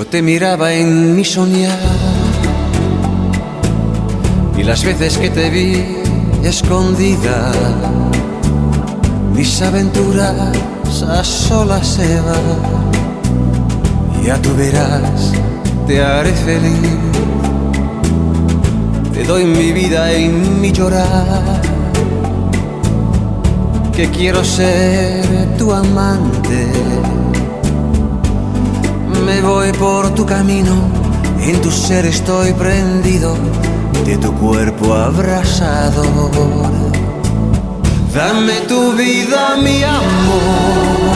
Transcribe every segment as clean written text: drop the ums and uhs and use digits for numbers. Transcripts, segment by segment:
Yo te miraba en mi soñar y las veces que te vi escondida, mis aventuras a solas se van. Ya tú verás, te haré feliz. Te doy mi vida en mi llorar, que quiero ser tu amante. Me voy por tu camino, en tu ser estoy prendido, de tu cuerpo abrasador. Dame tu vida, mi amor,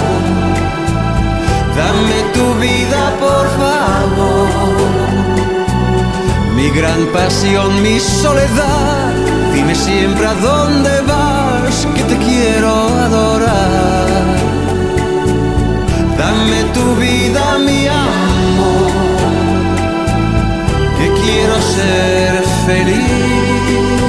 dame tu vida, por favor. Mi gran pasión, mi soledad, dime siempre a dónde vas, que te quiero adorar. Dame tu vida, mi amor, que quiero ser feliz.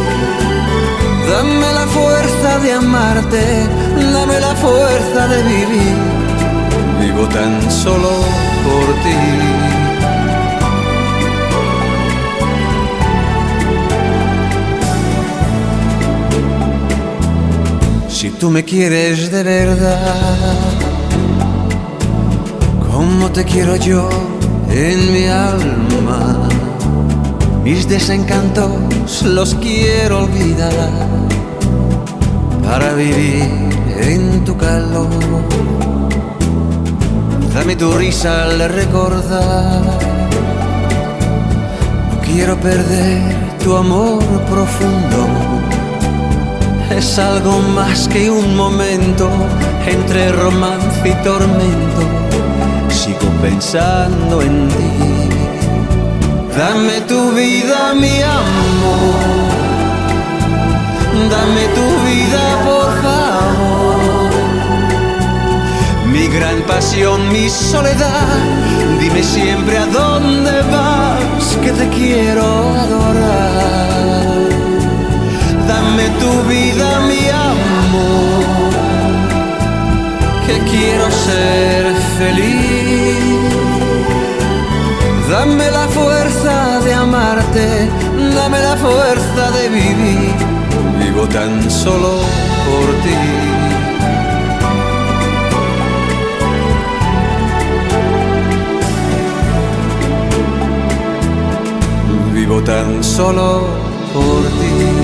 Dame la fuerza de amarte, dame la fuerza de vivir. Vivo tan solo por ti. Si tú me quieres de verdad, como te quiero yo en mi alma, mis desencantos los quiero olvidar para vivir en tu calor. Dame tu risa al recordar, no quiero perder tu amor profundo. Es algo más que un momento entre romance y tormento. Sigo pensando en ti. Dame tu vida, mi amor, dame tu vida, por favor. Mi gran pasión, mi soledad, dime siempre a dónde vas, que te quiero adorar. Dame tu vida, mi amor, que quiero ser feliz. Dame la fuerza de amarte, dame la fuerza de vivir. Vivo tan solo por ti. Vivo tan solo por ti.